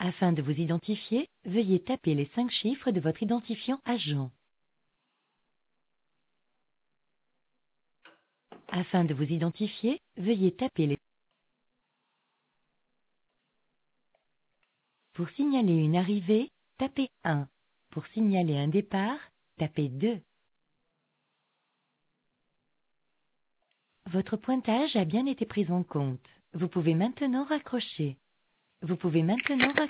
Afin de vous identifier, veuillez taper les 5 chiffres de votre identifiant agent. Afin de vous identifier, veuillez taper les... Pour signaler une arrivée, tapez 1. Pour signaler un départ, tapez 2. Votre pointage a bien été pris en compte. Vous pouvez maintenant raccrocher. Vous pouvez maintenant raccrocher.